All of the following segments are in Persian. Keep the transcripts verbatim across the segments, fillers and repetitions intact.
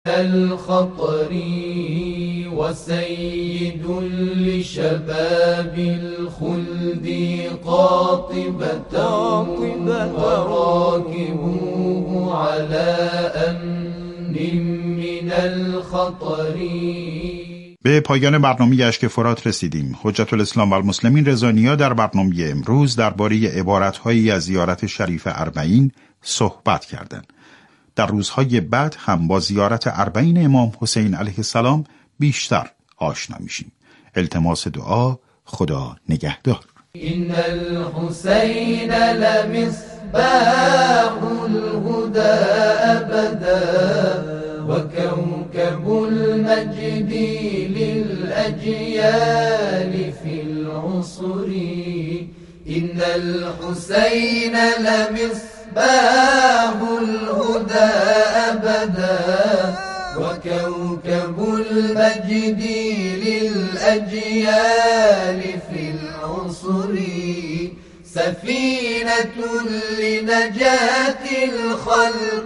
الخطري وسيد لشباب الخلد قاطبة وراكبوه على أمن من الخطر. به پایان برنامه اشک فرات رسیدیم. حجت الاسلام و المسلمین رضا نیا در برنامه امروز درباره عبارت‌هایی از زیارت شریف اربعین صحبت کردند. در روزهای بعد هم با زیارت اربعین امام حسین علیه السلام بیشتر آشنا میشیم. التماس دعا، خدا نگهدار. این الحسین لمصباح الهدى ابدا وكوكب المجد للأجيال في العصر. إن الحسين لمصباح الهدى أبدا وكوكب المجد للأجيال في العصر. سفينة لنجاة الخلق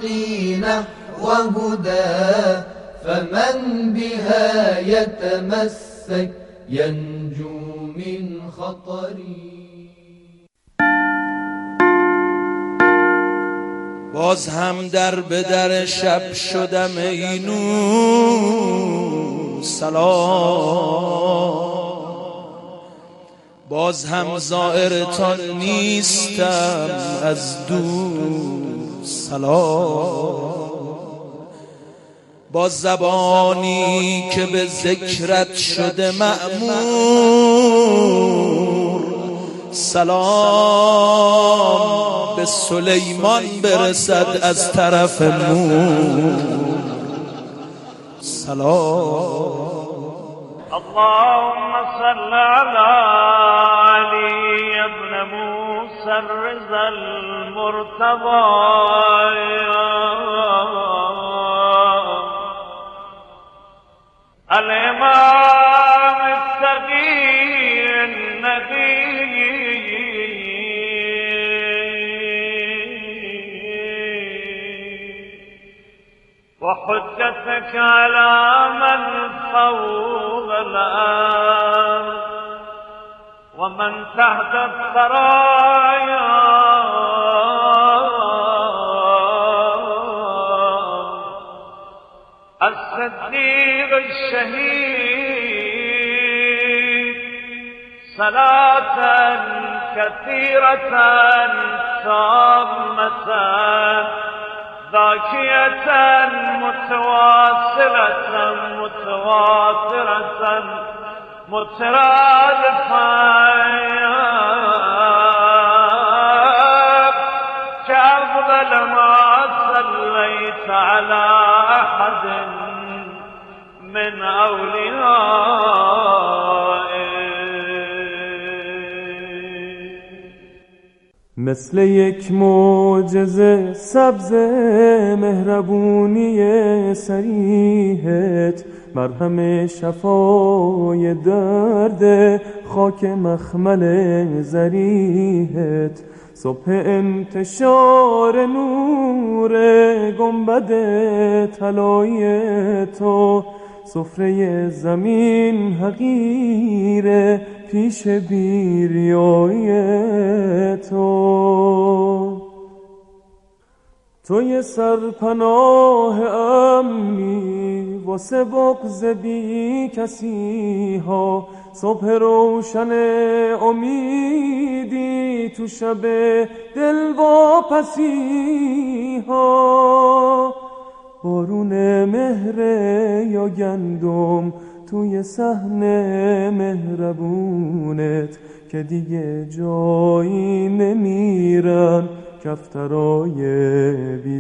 وهدى فمن بها يتمسك ينجو من خطر. باز هم در به در شب شدم ای نور سلام، باز هم زائرتان نیستم از دور سلام. با زبانی که به ذکرت شده مأمور سلام به سلیمان برسد از طرف مور سلام. اللهم صل على علي ابن موسى الرضا المرتضى الإمام التقي النبي وحجتك على من فوق الأرض ومن تحت الثرايا الصديق الشهيد صلاة كثيرة تامة ذاكية متواصلة متواترة مترادفة كأفضل ما صليت على أحد من أوليائه. مثل یک معجزه سبز مهربونی صریحت مرهم شفای درد خاک مخمل ذریحت صبح انتشار نور گنبد طلایی تو سفره زمین حقیر پیش بیریای تو توی سرپناه امنی واسه بغض بی کسی ها صبح روشن امیدی تو شب دل واپسی ها بارون مهر یا گندم توی صحن مهربونت که دیگه جایی نمیرن کفترای بی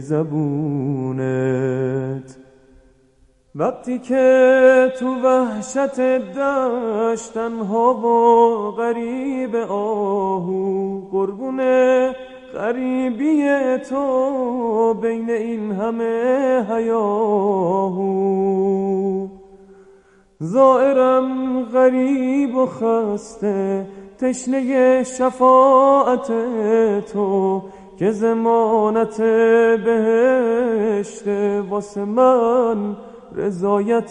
زبونت. وقتی که تو وحشت دشت تنها و غریب آهو قربون غریبی تو بین این همه هیاهو زائرم غریب و خسته تشنه شفاعت تو که ضمانت بهشت واسه من رضایت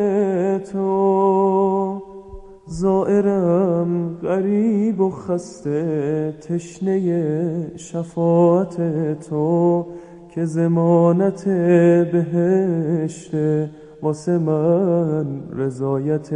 تو. زائرم غریب و خسته تشنه شفاعت تو، که ضمانت بهشت واسه من رضایت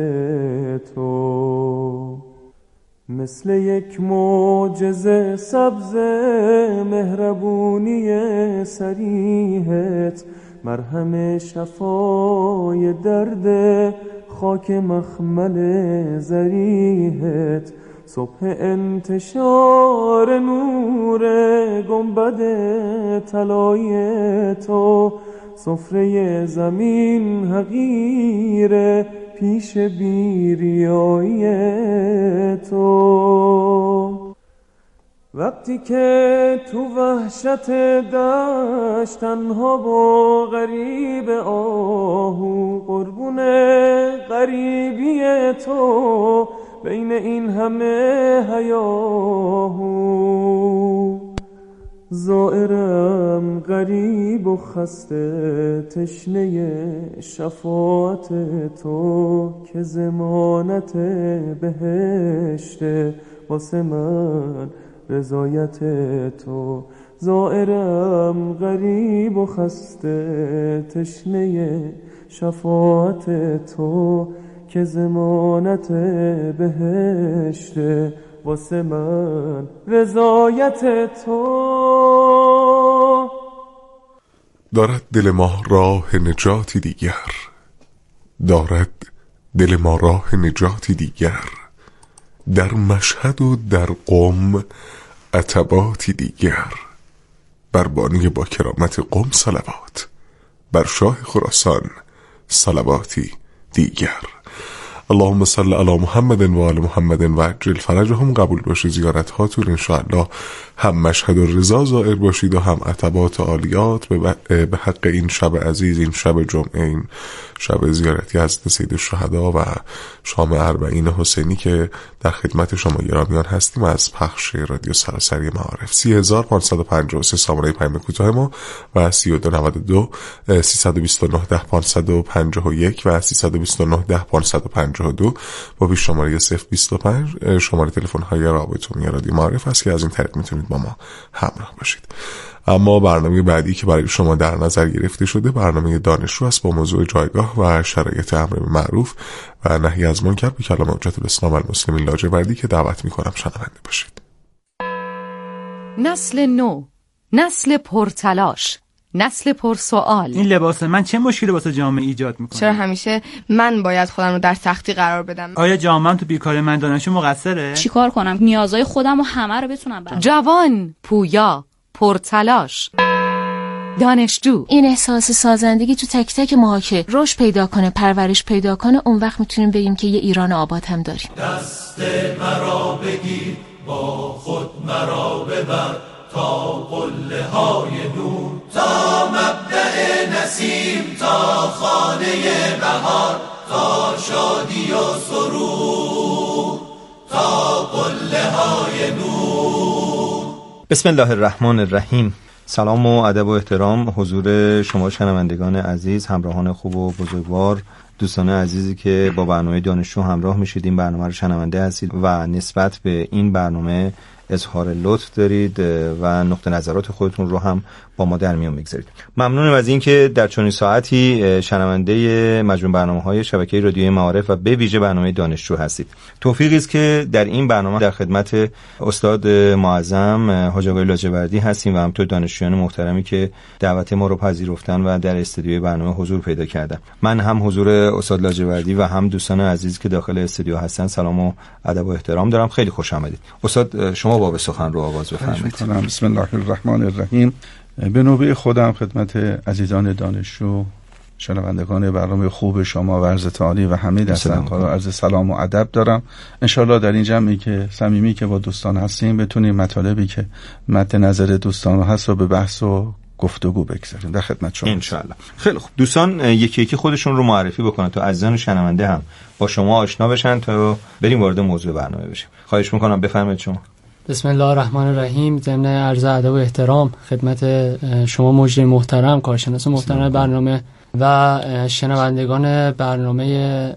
تو. مثل یک معجزه سبز مهربونی صریحت، مرهم شفای درد خاک مخمل ذریحت. صبح انتشار نور گنبد طلایی تو، سفره زمین حقیر پیش بیریایی تو. وقتی که تو وحشت دشت تنها و غریب آهو، قربون غریبی تو بین این همه هیاهو. زائرم غریب و خسته تشنه شفاعت تو، که ضمانت بهشت واسه من رضایت تو. زائرم غریب و خسته تشنه شفاعت تو، که ضمانت بهشت واسه من رضایت تو. دارد دل ما راه نجاتی دیگر، دارد دل ما راه نجاتی دیگر، در مشهد و در قم عتباتی دیگر. بر بانی با کرامت قم صلوات، بر شاه خراسان صلواتی دیگر. اللهم صل علی محمد و آل محمد و عجل فرجهم. قبول باشه زیارت هاتون انشاءالله، هم مشهد و رضا زائر باشید و هم عتبات عالیات به حق این شب عزیز، این شب جمعه، این شب زیارتی حضرت سید الشهدا و شام اربعین حسینی که در خدمت شما گرامیان هستیم از پخش رادیو سراسری معارف. سی هزار پانصد و پنجاه و سه سامانه پیام کوتاه ما و سی و دو نود و دو سیصد و بیست و نه ده پانصد و پنجاه و یک و سیصد و بیست و نه ده پانصد و پنجاه و دو با پیش شماره صفر بیست و پنج شماره تلفن های رابط عمومی رادیو معارف است که از این طریق میتونید با ما همراه باشید. اما برنامه بعدی که برای شما در نظر گرفته شده برنامه دانشجو است با موضوع جایگاه و شرایط امر معروف و نهی از منکر به کلام حجت الاسلام المسلمین لاجوردی که دعوت میکنم شنونده باشید. نسل نو، نسل پرتلاش، نسل پرسوال. این لباس من چه مشکلی واسه جامعه ایجاد میکنه؟ چرا همیشه من باید خودم رو در سختی قرار بدم؟ آیا جامعه‌ام تو بیکاری من دانشجو مقصره؟ چیکار کنم نیازهای خودم و همه رو بتونم برام؟ جوان، پویا، پرتلاش، دانشجو. این احساس سازندگی تو تک تک ماها که رشد پیدا کنه، پرورش پیدا کنه، اون وقت میتونیم بگیم که یه ایران آباد هم داریم. دست مرا بگیر، با خود مرا ببر، تا قله های نور، تا مبدأ نسیم، تا خانه بهار، تا شادی و سرور، تا قله های نور. بسم الله الرحمن الرحیم. سلام و ادب و احترام حضور شما شنوندگان عزیز، همراهان خوب و بزرگوار، دوستان عزیزی که با برنامه دانشجو همراه میشید، این برنامه رو شنونده هستید و نسبت به این برنامه اظهار لطف دارید و نقطه نظرات خودتون رو هم با ما در میون میگذارید. ممنونم از اینکه در چنین ساعتی شنونده مجموع برنامه‌های شبکه رادیوی معارف و به ویژه برنامه دانشجو هستید. توفیقی است که در این برنامه در خدمت استاد معظم حاج آقای لاجوردی هستیم و همینطور دانشجویان محترمی که دعوت ما رو پذیرفتن و در استودیوی برنامه حضور پیدا کردن. من هم حضور استاد لاجوردی و هم دوستان عزیز که داخل استودیو هستن سلام و ادب و احترام دارم. خیلی خوش آمدید. استاد شما باب سخن رو آغاز بفرمایید. بسم الله الرحمن الرحیم. به نوبه خودم خدمت عزیزان دانشجو، شنوندگان برنامه خوب شما و عرض تعالی و همه دستانکارا عرض سلام و ادب دارم. انشالله در این جمعی که صمیمی که با دوستان هستیم بتونیم مطالبی که مد نظر دوستان هست رو به بحث و گفتگو بگذاریم. در خدمت شما انشالله. خیلی خوب دوستان، یکی یکی خودشون رو معرفی بکنن تا عزیزان شنونده هم با شما آشنا بشن تا بریم وارد موضوع برنامه بشیم. خواهش میکنم بفرمایید شما. بسم الله الرحمن الرحیم. ضمن عرض ادب و احترام خدمت شما مجری محترم، کارشناس محترم برنامه و شنوندگان برنامه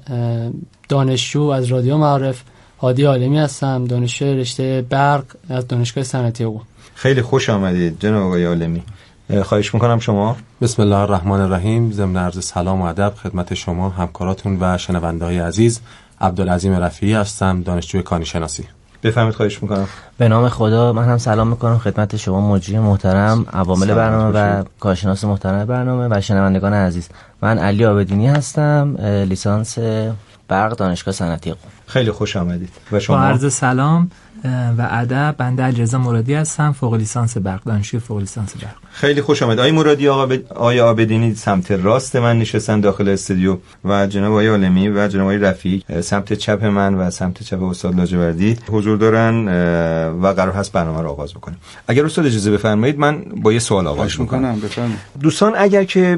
دانشجو از رادیو معارف، هادی عالمی هستم، دانشجو رشته برق از دانشگاه صنعتی قم. خیلی خوش آمدید جناب آقای عالمی. خواهش میکنم شما. بسم الله الرحمن الرحیم. ضمن عرض سلام و ادب خدمت شما، همکاراتون و شنونده‌های عزیز. عبدالعظیم رفیعی هستم، دانشجوی کانی شناسی. بفرمایید. خواهش میکنم. به نام خدا من هم سلام میکنم خدمت شما مجری محترم، عوامل برنامه و کارشناس محترم برنامه و شنوندگان عزیز. من علی عابدینی هستم، لیسانس برق دانشگاه صنعتی قم. خیلی خوش آمدید. و شما؟ با عرض سلام و ادب، بنده علیرضا مرادی هستم، فوق لیسانس برق، دانشجوی فوق لیسانس برق. خیلی خوش آمد. آقای مرادی، آقا ب... آقای عابدینی سمت راست من نشستن داخل استودیو و جناب آقای عالمی و جناب آقای رفیعی سمت چپ من و سمت چپ استاد لاجوردی حضور دارن و قرار هست برنامه رو آغاز بکنیم. اگر استاد اجازه بفرمایید من با یه سوال آغاز می‌کنم. بفرمایید. دوستان اگر که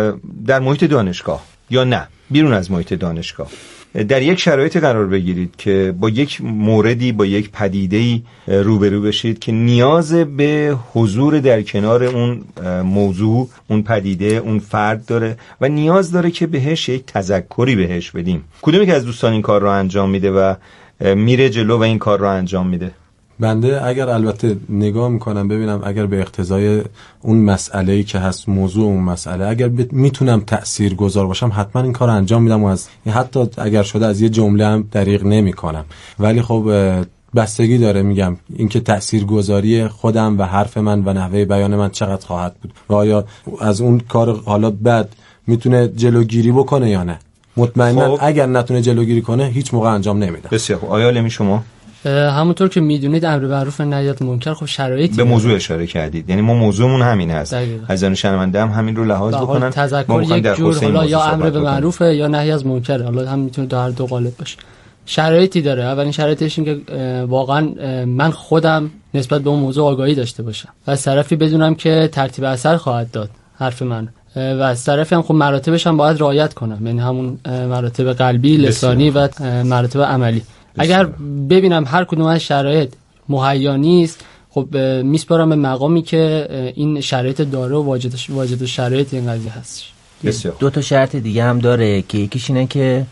در محیط دانشگاه یا نه بیرون از محیط دانشگاه در یک شرایط قرار بگیرید که با یک موردی، با یک پدیده‌ای روبرو بشید که نیاز به حضور در کنار اون موضوع، اون پدیده، اون فرد داره و نیاز داره که بهش یک تذکری بهش بدیم، کدومی که از دوستان این کار رو انجام میده و میره جلو و این کار رو انجام میده؟ بنده اگر البته نگاه میکنم ببینم اگر به اقتضای اون مسئله‌ای که هست، موضوع اون مسئله، اگر میتونم تأثیر گذار باشم حتما این کار رو انجام میدم و از حتی اگر شده از یه جمله هم دریغ نمیکنم. ولی خب بستگی داره، میگم اینکه تاثیرگذاری خودم و حرف من و نحوه بیان من چقدر خواهد بود و آیا از اون کار حالا بد میتونه جلوگیری بکنه یا نه. مطمئنا خب. اگر نتونه جلوگیری کنه هیچ موقع انجام نمیده. بسیار خوب. آیا عالمی شما؟ همونطور که میدونید امر معروف و نهی از منکر خب شرایطی به موضوع اشاره کردید، یعنی ما موضوعمون همین هست. عزیزان شنونده هم همین رو لحاظ بکنن. تذکر یک جور حالا یا امر به معروف یا نهی از منکر، حالا هم میتونه در دو قالب باشه. شرایطی داره. اولین شرایطش این که واقعا من خودم نسبت به اون موضوع آگاهی داشته باشم و از طرفی بدونم که ترتیب اثر خواهد داد حرف من و از طرفی هم خب مراتبش هم باید رعایت کنم، یعنی همون مراتب قلبی، لسانی و مراتب عملی. اگر ببینم هر کدوم از شرایط مهیا نیست، خب میسپارم به مقامی که این شرایط داره و واجد واجد شرایط این قضیه هستش. دو تا شرط دیگه هم داره که یکیش اینه که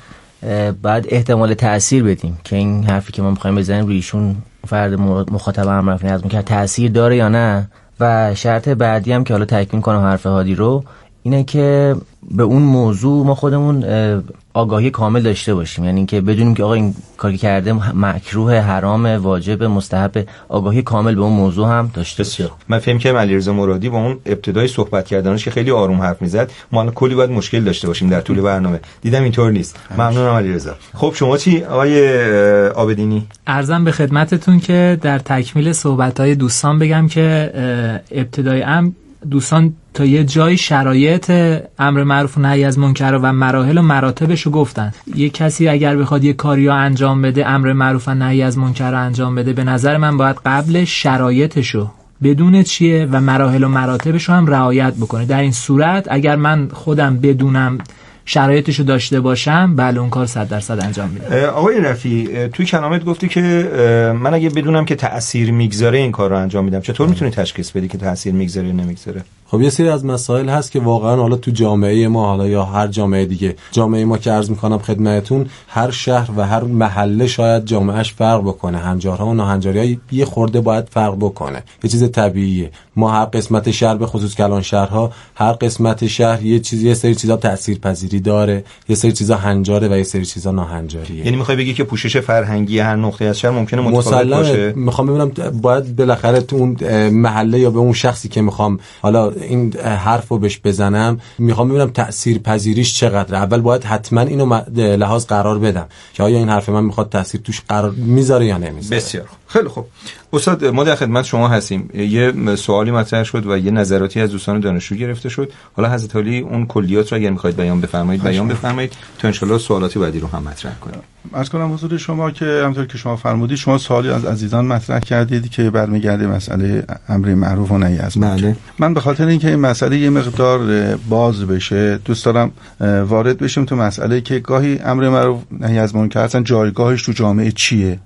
بعد احتمال تأثیر بدیم که این حرفی که ما می‌خوایم بزنیم روی ایشون فرد مخاطب هم رفت نیاز می‌کنه تأثیر داره یا نه. و شرط بعدی هم که حالا تکمیل کنم حرف هادی رو، اینه که به اون موضوع ما خودمون آگاهی کامل داشته باشیم، یعنی اینکه بدونیم که آقا این کاری کرده مکروه، حرام، واجب، مستحب، آگاهی کامل به اون موضوع هم داشته باشیم. من فهم کنم علیرضا مرادی با اون ابتدای صحبت کردنش که خیلی آروم حرف میزد، ما الان کلی باید مشکل داشته باشیم در طول برنامه. دیدم اینطور نیست. ممنونم علیرضا. خب شما چی آقای عابدینی؟ عرضم به خدمتتون که در تکمیل صحبت‌های دوستان بگم که ابتدای امر دوستان تا یه جای شرایط امر معروف و نهی از منکر و مراحل و مراتبش رو گفتن. یه کسی اگر بخواد یه کاری رو انجام بده، امر معروف و نهی از منکر رو انجام بده، به نظر من باید قبل شرایطش رو بدونه چیه و مراحل و مراتبش رو هم رعایت بکنه. در این صورت اگر من خودم بدونم شرایطشو داشته باشم، بله اون کار صد درصد انجام میدم. آقای رفیع توی کلامت گفتی که من اگه بدونم که تأثیر میگذاره این کار رو انجام میدم. چطور میتونی تشخیص بدی که تأثیر میگذاره یا نمیگذاره؟ خب یه سری از مسائل هست که واقعا حالا تو جامعه ما، حالا یا هر جامعه دیگه، جامعه ما که عرض میکنم خدمتتون، هر شهر و هر محله شاید جامعهش فرق بکنه، هنجارها و ناهنجاری‌ها یه خورده باید فرق بکنه، یه چیز طبیعیه. ما هر قسمت شهر، به خصوص کلان شهرها، هر قسمت شهر یه چیزی، یه سری چیزا تاثیرپذیری داره، یه سری چیزا هنجاره و یه سری چیزا ناهنجاریه. یعنی میخوای بگی که پوشش فرهنگی هر نقطه از شهر ممکنه متفاوت باشه؟ میخوام ببینم باید بالاخره تو اون محله یا به اون شخصی که میخوام حالا این حرفو بهش بزنم، میخوام ببینم تأثیر پذیریش چقدره. اول باید حتما اینو لحاظ قرار بدم که آیا این حرف من میخواد تأثیر توش قرار میذاره یا نمیذاره. بسیار خوب. خیلی خوب استاد، ما در خدمت شما هستیم. یه سوالی مطرح شد و یه نظراتی از دوستان دانشجو گرفته شد. حالا حضرت علی اون کلیات رو اگر میخواید بیان بفرمایید بیان بفرمایید تا ان شاءالله سوالاتی بعدی رو هم مطرح کنیم. عرض کنم حضور شما که همونطور که شما فرمودید، شما سوالی از عزیزان مطرح کردید که برمیگرده مسئله امر معروف و نهی از منکر. من به خاطر اینکه این مسئله یه مقدار باز بشه، دوست دارم وارد بشیم تو مسئله که گاهی امر معروف نهی از منکر اصلا جایگاهش تو جامعه چیه.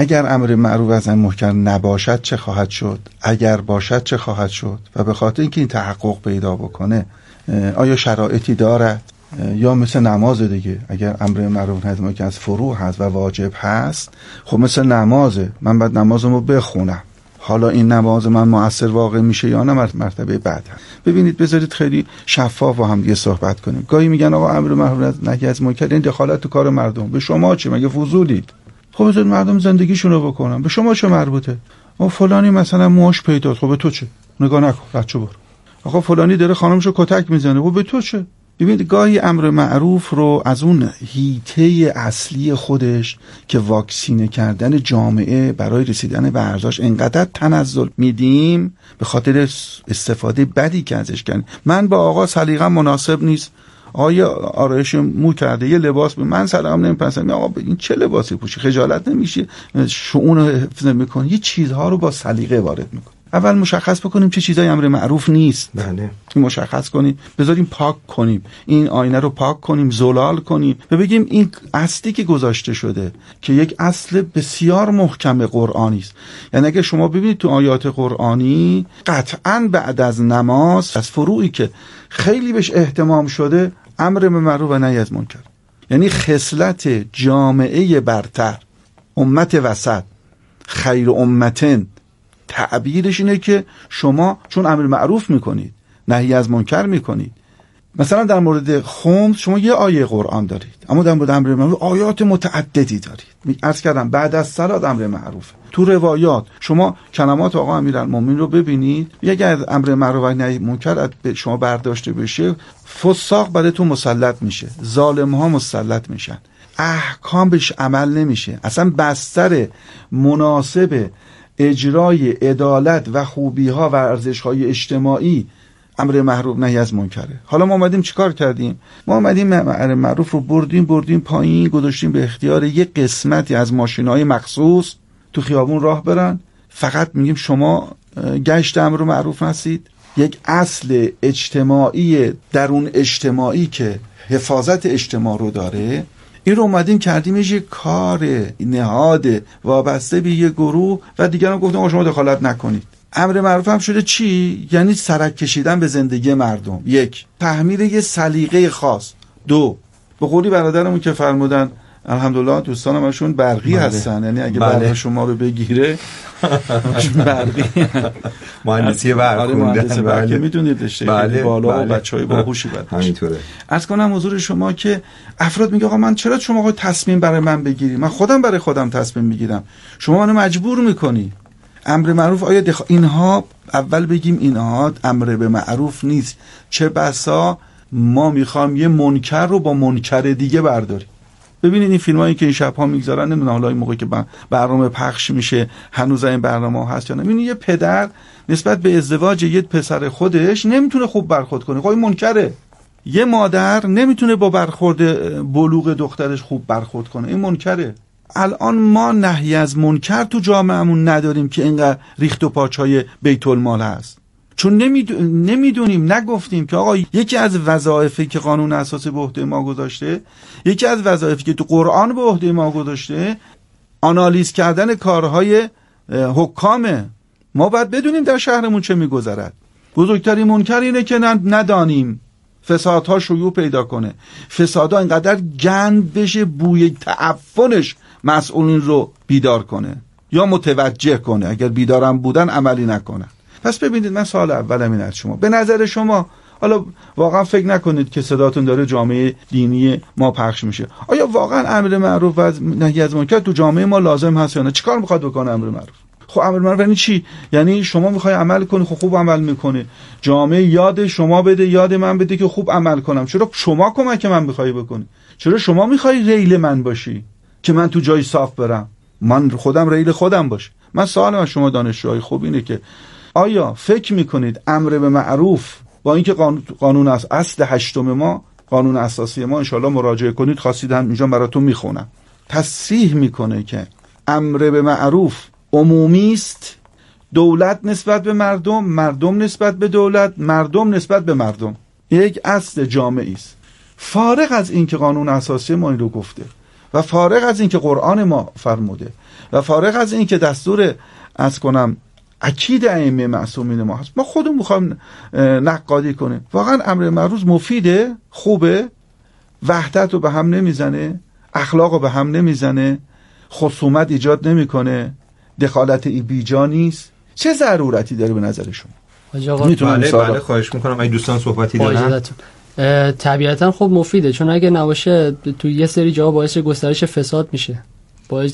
اگر امر معروف و نهی منکر نباشد چه خواهد شد؟ اگر باشد چه خواهد شد؟ و به خاطر اینکه این تحقق پیدا بکنه آیا شرایطی دارد؟ یا مثل نماز دیگه، اگر امر معروف و نهی منکر از فروع هست و واجب هست، خب مثل نمازه، من باید نمازمو بخونم. حالا این نماز من مؤثر واقع میشه یا نه مرتبه بعد هست. ببینید بذارید خیلی شفاف با هم دیگه صحبت کنیم. گاهی میگن آقا امر معروف و نهی منکر این دخالت تو کار مردم، به شما چه؟ مگه فضولید؟ خب بذارید مردم زندگیشونو بکنن، به شما چه مربوطه؟ او فلانی مثلا موش پیدا، خب به تو چه؟ نگاه نکن، بچه برو. آقا فلانی داره خانمشو کتک میزنه، خب به تو چه؟ ببینید گاهی امر معروف رو از اون هیته اصلی خودش که واکسینه کردن جامعه برای رسیدن به ارزش انقدر تنزل میدیم به خاطر استفاده بدی که ازش کردیم. من با آقا سلیقه‌ام مناسب نیست، آیا آرایش مو کرده یه لباس به من سلام نمیپسندم، آقا این چه لباسی پوشی؟ خجالت نمیشه؟ شؤون رو حفظ نمی‌کنی؟ یه چیزها رو با سلیقه وارد می‌کنی. اول مشخص بکنیم چه چیزای امر معروف نیست. بله. این مشخص کنیم، بذاریم پاک کنیم، این آینه رو پاک کنیم، زلال کنیم و بگیم این اصلی که گذاشته شده که یک اصل بسیار محکم قرآنی است. یعنی اگه شما ببینید تو آیات قرآنی قطعاً بعد از نماز از فروعی که خیلی بهش اهتمام شده امر به معروف و نهی از منکر، یعنی خصلت جامعه برتر، امت وسط، خیر امتن، تعبیرش اینه که شما چون امر معروف میکنید نهی از منکر میکنید، مثلا در مورد خمس شما یه آیه قرآن دارید، اما در مورد امر معروف آیات متعددی دارید. عرض کردم بعد از صلات امر معروف. تو روایات شما کلمات آقا امیرالمومنین رو ببینید، اگر امر معروف و نهی منکر شما برداشته بشه، فساق براتون مسلط میشه، ظالم ها مسلط میشن، احکام بهش عمل نمیشه، اصلا بستر مناسب اجرای عدالت و خوبی ها و ارزش های اجتماعی امر معروف نهی از منکره. حالا ما اومدیم چیکار کردیم؟ ما اومدیم امر معروف رو بردیم بردیم پایین، گذاشتیم به اختیار یک قسمتی از ماشین‌های مخصوص تو خیابون راه برن. فقط میگیم شما گشت امر معروف هستید. یک اصل اجتماعی درون اجتماعی که حفاظت اجتماع رو داره، این رو اومدیم کردیمش یک کار نهاد وابسته به یک گروه و دیگران گفتن شما دخالت نکنید. امر معروف هم شده چی؟ یعنی سرک کشیدن به زندگی مردم. یک، تحمیل یه سلیقه خاص. دو، به قولی برادرمون که فرمودن الحمدلله دوستانم اشون برقی بله. هستن، یعنی اگه بله. برق شما رو بگیره برقی مهندسی برق خوندن، بله میدونید رشته بله. بالا بله. و بچهای باهوشی بعد همینطوره. عرض کنم حضور شما که افراد میگه آقا من چرا شما آقا تصمیم برای من بگیری؟ من خودم برای خودم تصمیم میگیرم، شما منو مجبور میکنی. امر معروف آیا دخ... اینها اول بگیم اینها امر به معروف نیست، چه بسا ما میخوام یه منکر رو با منکر دیگه برداریم. ببینید این فیلمایی که این شب‌ها میگذارن، نمیدونم حالا این موقعی که برنامه پخش میشه هنوز این برنامه هست یا نه، ببینید یه پدر نسبت به ازدواج یه پسر خودش نمیتونه خوب برخورد کنه، خب این منکره. یه مادر نمیتونه با برخورد بلوغ دخترش خوب برخورد کنه، این منکره. الان ما نهی از منکر تو جامعهمون نداریم که اینقدر ریخت و پاچای بیت المال هست، چون نمیدونیم، نگفتیم که آقا یکی از وظایفی که قانون اساسی به عهده ما گذاشته، یکی از وظایفی که تو قرآن به عهده ما گذاشته، آنالیز کردن کارهای حکامه. ما باید بدونیم در شهرمون چه میگذرد. بزرگترین منکر اینه که ندانیم، فسادها شیوع پیدا کنه، فسادها اینقدر گند بشه بوی تعفنش مسئولین رو بیدار کنه یا متوجه کنه، اگر بیدارم بودن عملی نکنه. پس ببینید من سوال اولم این از شما، به نظر شما حالا واقعا فکر نکنید که صداتون داره جامعه دینی ما پخش میشه، آیا واقعا امر معروف و نهی از منکر تو جامعه ما لازم هست یا نه؟ چیکار میخواد بکنه امر معروف؟ خب امر معروف یعنی چی؟ یعنی شما میخوای عمل کنی، خب خوب عمل میکنه، جامعه یاد شما بده، یاد من بده که خوب عمل کنم. چرا شما کمک من میخوای بکنی؟ چرا شما میخوای ریل من باشی که من تو جای صاف برم؟ من خودم ریل خودم باش. من سوالم از شما دانشجوهای خوب اینه که آیا فکر میکنید امر به معروف با اینکه قانون, قانون است اصل هشتم ما، قانون اساسی ما، انشالله مراجعه کنید، خواستید هم اینجا براتون میخونم، تصریح میکنه که امر به معروف عمومی است، دولت نسبت به مردم، مردم نسبت به دولت، مردم نسبت به مردم، یک اصل جامعی است. فارغ از اینکه قانون اساسی ما این رو گفته، و فارغ از این که قرآن ما فرموده و فارغ از این که دستور از کنم اکید ائمه معصومین ما هست، ما خودمون میخوایم نقادی کنیم. واقعا امر معروف مفیده، خوبه، وحدت رو به هم نمیزنه، اخلاق رو به هم نمیزنه، خصومت ایجاد نمیکنه، دخالت ای بیجا نیست. چه ضرورتی داره به نظر شما؟ بله بله خواهش میکنم اگه دوستان صحبتی دارن. طبیعتا خب مفیده، چون اگه نباشه تو یه سری جاها باعث گسترش فساد میشه، باعث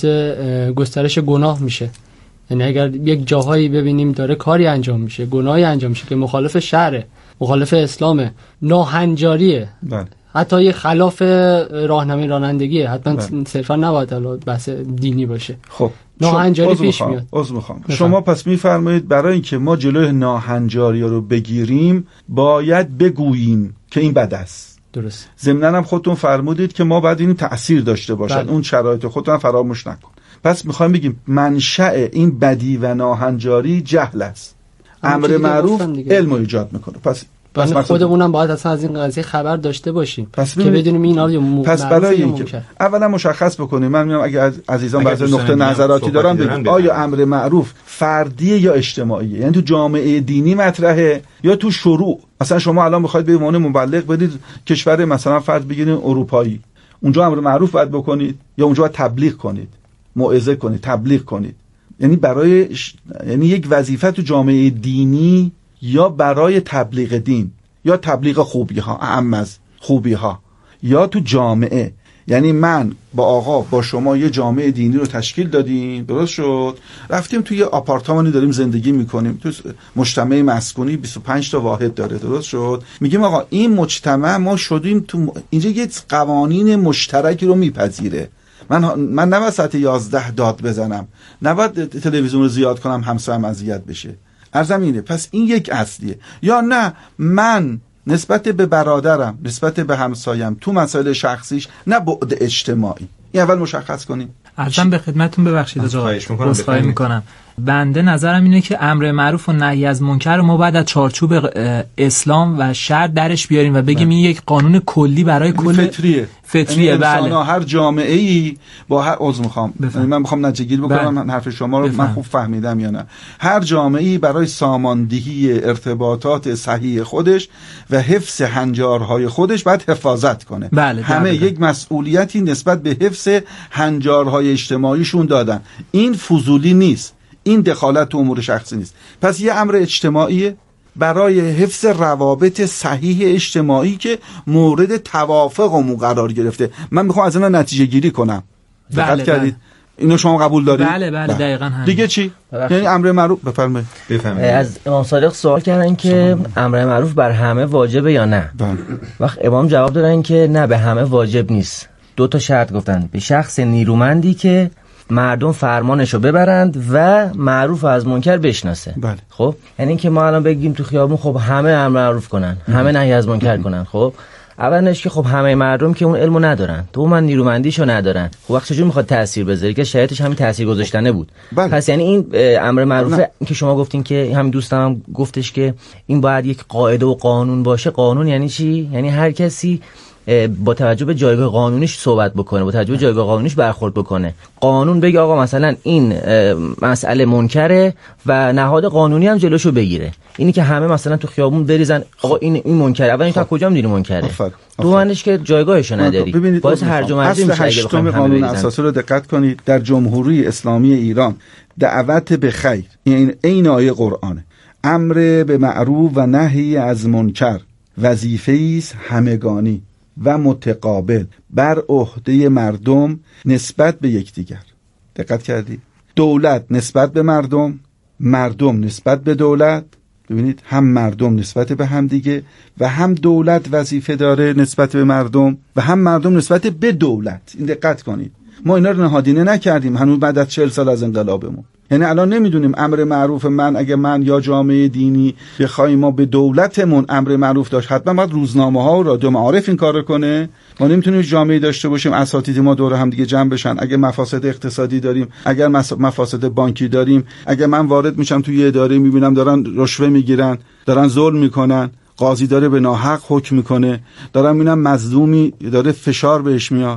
گسترش گناه میشه. یعنی اگر یک جاهایی ببینیم داره کاری انجام میشه، گناهی انجام میشه که مخالف شرعه، مخالف اسلامه، ناهنجاریه، بله. حتی یه خلاف راهنمای رانندگیه، حتما بله. صرفا نباید بحث دینی باشه. خب ناهنجاری پیش میاد. عذر میخوام. شما پس میفرمایید برای اینکه ما جلوی ناهنجاری رو بگیریم باید بگوییم که این بد است. درست. ضمناً هم خودتون فرمودید که ما باید این تأثیر داشته باشد. بله. اون شرایط خودتون فراموش نکن. پس میخوایم بگیم منشأ این بدی و ناهنجاری جهل است. امر معروف علم ایجاد میکنه. پس پس خودمونم باید اصلا از این قضیه خبر داشته باشیم که بدونیم اینا رو م... پس برای اینکه اولا مشخص بکنیم، من میگم اگه عزیزان بعضی نقطه نظراتی دارن بگید آیا امر معروف فردیه یا اجتماعیه، یعنی تو جامعه دینی مطرحه یا تو شروع. مثلا شما الان میخواید به عنوان مبلغ بدید کشور مثلا فرض بگیرید اروپایی، اونجا امر معروف باید بکنید یا اونجا باید تبلیغ کنید، موعظه کنید، تبلیغ کنید؟ یعنی برای ش... یعنی یک وظیفه تو جامعه دینی یا برای تبلیغ دین یا تبلیغ خوبی ها، اهم از خوبی ها، یا تو جامعه. یعنی من با آقا با شما یه جامعه دینی رو تشکیل دادیم، درست شد، رفتیم توی آپارتمانی داریم زندگی میکنیم، تو مجتمع مسکونی بیست و پنج تا واحد داره، درست شد، میگیم آقا این مجتمع ما شدیم تو اینجا یه قوانین مشترکی رو میپذیره. من من نباید ساعت یازده داد بزنم، نباید تلویزیون رو زیاد کنم همسایه‌ام اذیت بشه. ارزم اینه. پس این یک اصلیه. یا نه من نسبت به برادرم، نسبت به همسایم تو مسائل شخصیش، نه بعد اجتماعی. این اول مشخص کنیم. ارزم به خدمتتون ببخشید عذرخواهی میکنم. بنده نظرم اینه که امر معروف و نهی از منکر رو ما باید از چارچوب اسلام و شرع درش بیاریم و بگیم این یک قانون کلی برای کل فطریه. فطریه بله. هر جامعه ای با هر عضو میخوام من میخوام نتیجه‌گیری بکنم من حرف شما رو بفهم. من خوب فهمیدم یا نه؟ هر جامعه ای برای ساماندهی ارتباطات صحیح خودش و حفظ هنجارهای خودش باید حفاظت کنه. بله. همه بله. یک مسئولیتی نسبت به حفظ هنجارهای اجتماعیشون دادن. این فضولی نیست. این دخالت تو امور شخصی نیست. پس یه امر اجتماعیه برای حفظ روابط صحیح اجتماعی که مورد توافقمون قرار گرفته. من میخوام از اینا نتیجه گیری کنم. دقت بله کردید؟ بله. اینو شما قبول دارید؟ بله بله, بله. دقیقاً همین. دیگه چی؟ یعنی امر معروف بفرمایید. بفرمایید. از امام صادق سوال کردن که امر معروف بر همه واجبه یا نه؟ بله. وقت امام جواب دادن که نه، به همه واجب نیست. دو تا شرط گفتن. به شخص نیرومندی که مردم فرمانشو ببرند و معروف از منکر بشناسه. بله. خب یعنی اینکه ما الان بگیم تو خیابون خب همه امر معروف کنن، همه نهی از منکر کنن. خب اولش که خب همه مردم که اون علمو ندارن، تو من نیرومندیشو ندارن، خب وقت چجوری میخواد تاثیر بذاره که شرایطش همین تاثیر گذاشتنه بود. بله. پس یعنی این امر معروف که شما گفتین که همین دوستم هم گفتش که این باید یک قاعده و قانون باشه. قانون یعنی چی؟ یعنی هر کسی با توجه به جایگاه قانونیش صحبت بکنه، با توجه به جایگاه قانونیش برخورد بکنه. قانون بگه آقا مثلا این مسئله منکره و نهاد قانونی هم جلوشو بگیره. اینی که همه مثلا تو خیابون بریزن آقا این این منکره، اول اینکه کجا میدونی منکره؟ دومش که جایگاهشو نداری. باعث هرج و مرج میشه. اگه بخوام قانون اساسی رو دقت کنید، در جمهوری اسلامی ایران دعوت به خیر این عین آیه قرآنه. امر به معروف و نهی از منکر وظیفه‌ای است همگانی و متقابل بر عهده مردم نسبت به یکدیگر. دقت کردید؟ دولت نسبت به مردم، مردم نسبت به دولت. ببینید هم مردم نسبت به هم دیگه و هم دولت وظیفه داره نسبت به مردم و هم مردم نسبت به دولت. این دقت کنید. ما اینا رو نهادینه نکردیم هنوز بعد از چهل سال از انقلابمون. یعنی الان نمیدونیم امر معروف من اگه من یا جامعه دینی بخوایم ما به دولتمون امر معروف داشت، حتما باید روزنامه ها و رادیو معارف این کارو کنه. ما نمیتونیم جامعه داشته باشیم اساتید ما دور هم دیگه جمع بشن. اگه مفاسد اقتصادی داریم، اگر مفاسد بانکی داریم، اگه من وارد میشم توی اداره میبینم دارن رشوه میگیرن، دارن ظلم میکنن، قاضی داره به ناحق حکم میکنه، دارن میبینم مظلومی داره فشار بهش میاد،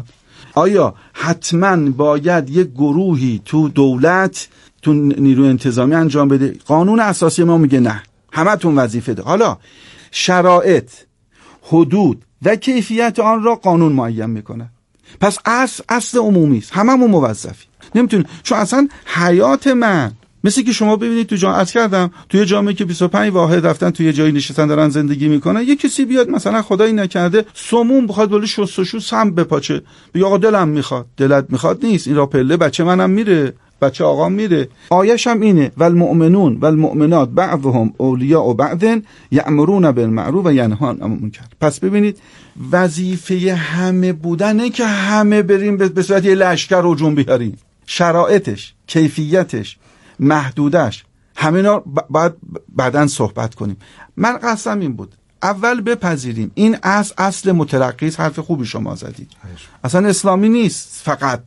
آیا حتما باید یک گروهی تو دولت تو نیروی انتظامی انجام بده؟ قانون اساسی ما میگه نه، همتون وظیفه ده. حالا شرایط، حدود و کیفیت آن را قانون معین میکنه. پس اصل اصل عمومی است، هممون موظفی. نمیتونیم، چون اصلا حیات من مثل که شما ببینید تو جامعه عرض کردم توی جامعه که بیست و پنج واحد رفتن توی جایی نشستن دارن زندگی میکنن، یه کسی بیاد مثلا خدایی نکرده سموم بخواد ولی شستشو سم بپاچه، بگه آقا دلم میخواد. دلت میخواد نیست، این را پله بچه منم میره، بچه آقا میره. آیش هم اینه والمؤمنون والمؤمنات بعضهم اولیاء بعض یأمرون بالمعروف و ینهون عن المنکر. پس ببینید وظیفه همه بودنه که همه بریم به صورت یه لشکر هجوم بیاریم. شرایطش، کیفیتش، محدودش، همه اینا باید بعداً صحبت کنیم. من قصدم این بود اول بپذیریم این اصل اصل مترقی، حرف خوبی شما زدید، اصلا اسلامی نیست، فقط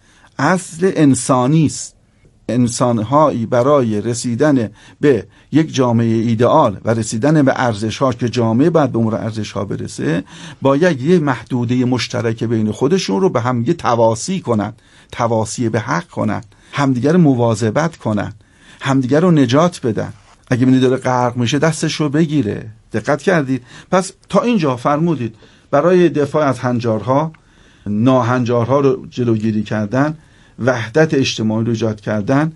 اصل انسانی است. انسان‌هایی برای رسیدن به یک جامعه ایدئال و رسیدن به ارزش‌ها که جامعه بعد به امور ارزش‌ها برسه، باید یه محدوده مشترک بین خودشون رو به هم یه تواصی کنن، تواصی به حق کنن، همدیگر رو مواظبت کنن، همدیگر رو نجات بدن. اگه ببینید داره غرق میشه دستش رو بگیره. دقت کردید؟ پس تا اینجا فرمودید برای دفاع از هنجارها، ناهنجارها رو جلوگیری کردن، وحدت اجتماعی رو ایجاد کردن،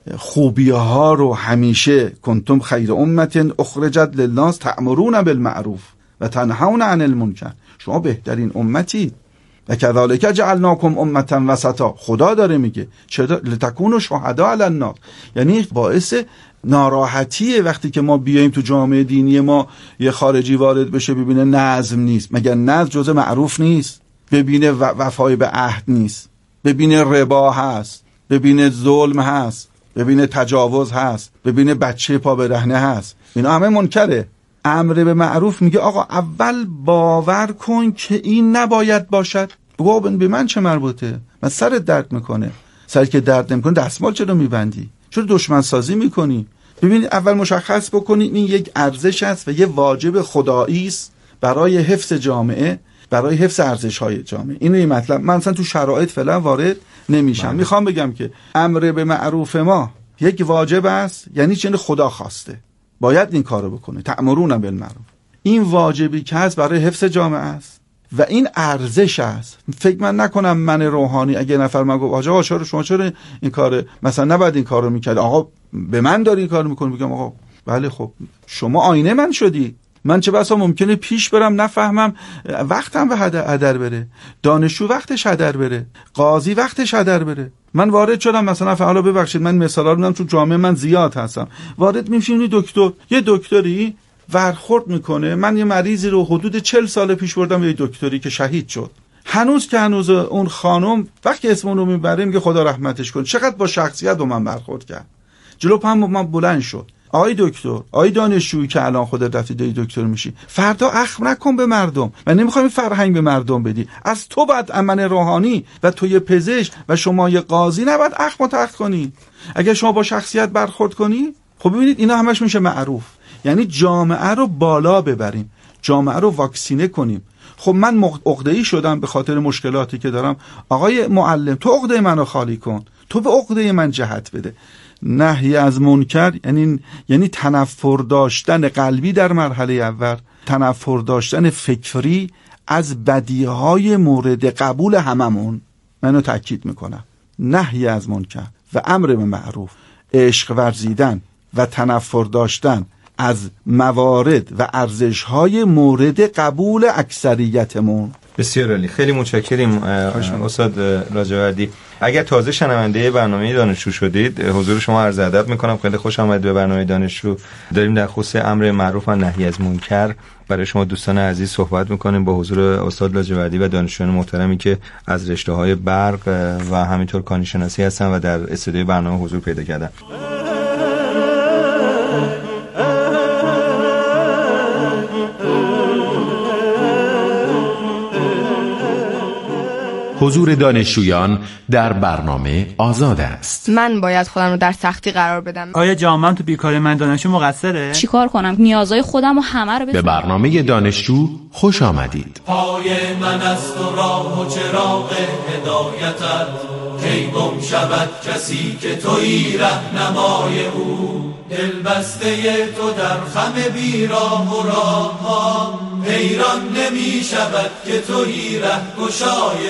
خوبی‌ها رو همیشه کنتم خیر امت اخرجت للناس تأمرون بالمعروف و تنهون عن المنکر، شما بهترین امتید. و کذالک جعلناکم امة وسطا، خدا داره میگه چرا لتکونوا شهدا علی الناس، یعنی باعث ناراحتیه وقتی که ما بیایم تو جامعه دینی ما یه خارجی وارد بشه ببینه نظم نیست. مگر نظم جزء معروف نیست؟ ببینه وفای به عهد نیست، ببینه ربا هست، ببینه ظلم هست، ببینه تجاوز هست، ببینه بچه پا برهنه هست، اینا همه منکره. امر به معروف میگه آقا اول باور کن که این نباید باشد. بگو به من چه مربوطه؟ من سرت درد میکنه. سرت که درد نمیکنه دستمال چرا میبندی؟ چرا دشمن سازی میکنی؟ ببینید اول مشخص بکنید این یک ارزش است و یه واجب خدایی است برای حفظ جامعه، برای حفظ ارزش‌های جامعه. اینه این مطلب. من اصلا تو شرایط فعلا وارد نمیشم. بله. میخوام بگم که امر به معروف ما یک واجب است، یعنی چه خدا خواسته باید این کارو بکنه، تأمرون بالمعروف. این واجبی که هست برای حفظ جامعه است و این ارزش است. فکر من نکنم من روحانی اگه نفر من گفت آقا چرا شما چرا این کار مثلا نباید این کارو میکرد، آقا به من داری این کارو میکنی، بگم آقا بله خب شما آینه من شدی، من چه بسا ممکنه پیش برم نفهمم، وقتم به هدر بره، دانشجو وقتش هدر بره، قاضی وقتش هدر بره. من وارد شدم مثلا فعلا ببخشید من مثالا رو میدم چون جامعه من زیاد هستم، وارد میشیم دکتر، یه دکتری ورخورد میکنه، من یه مریضی رو حدود چهل سال پیش بردم یه دکتری که شهید شد، هنوز که هنوز اون خانم وقتی اسم اون رو میبره میگه خدا رحمتش کنه، چقدر با شخصیت با من برخورد کرد. جلو پام من بلند شد، آی دکتر، آی دانشجویی که الان خودت رفتی داری دکتر میشی، فردا اخم نکن به مردم. من نمیخوام فرهنگ به مردم بدی، از تو بعد امن روحانی و تو یه پزشک و شما یه قاضی نباید اخم و تخت کنی. اگر شما با شخصیت برخورد کنی، خب ببینید اینا همش میشه معروف. یعنی جامعه رو بالا ببریم، جامعه رو واکسینه کنیم. خب من عقده‌ای شدم به خاطر مشکلاتی که دارم، آقای معلم تو عقده منو خالی کن، تو به عقده من جهت بده. نهی از منکر یعنی یعنی تنفر داشتن قلبی در مرحله اول، تنفر داشتن فکری از بدیهای مورد قبول هممون. منو تاکید میکنم، نهی از منکر و امر به معروف، عشق ورزیدن و تنفر داشتن از موارد و ارزش‌های مورد قبول اکثریتمون. بسیار عالی، خیلی متشکریم استاد لاجوردی. اگر تازه شنونده برنامه دانشجو شدید، حضور شما عرض ادب میکنم، خیلی خوش آمدید به برنامه دانشجو. داریم در خصوص امر معروف و نهی از منکر برای شما دوستان عزیز صحبت میکنیم با حضور استاد لاجوردی و دانشجویان محترمی که از رشته‌های برق و همینطور کانی شناسی هستن و در استودیوی برنامه حضور پیدا کردن. حضور دانشجویان در برنامه آزاد است. من باید خودم رو در سختی قرار بدم. آیا جامعه تو بیکاری من دانشجو مقصره؟ چیکار کنم نیازهای خودم و همه رو به برنامه دانشجو خوش آمدید. پای من است و راه و چراغ هدایتت، کی گم شود کسی که تویی رهنمای او. دل بسته تو در خم بیراه و راه ها، حیران نمی شود که تویی رهگشای